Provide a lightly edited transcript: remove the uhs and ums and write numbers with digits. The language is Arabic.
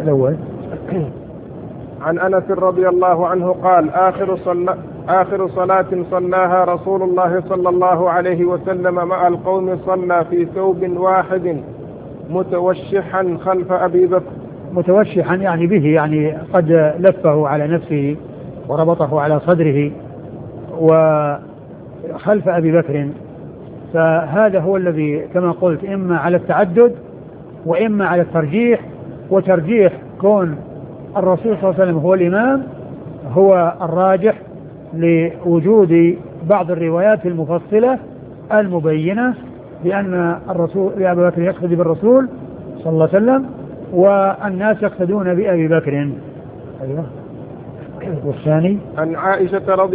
الأول. عن أنس رضي الله عنه قال آخر صلاة صلاها رسول الله صلى الله عليه وسلم مع القوم صلى في ثوب واحد متوشحا خلف أبي بكر. متوشحا يعني به، يعني قد لفه على نفسه وربطه على صدره وخلف أبي بكر. فهذا هو الذي كما قلت إما على التعدد وإما على الترجيح، وترجيح كون الرسول صلى الله عليه وسلم هو الإمام هو الراجح لوجود بعض الروايات المفصلة المبينة بأن الرسول أبي بكر يقتدي بالرسول صلى الله عليه وسلم والناس يقتدون بأبي بكر. أيوة. والثاني عن عائشة رضي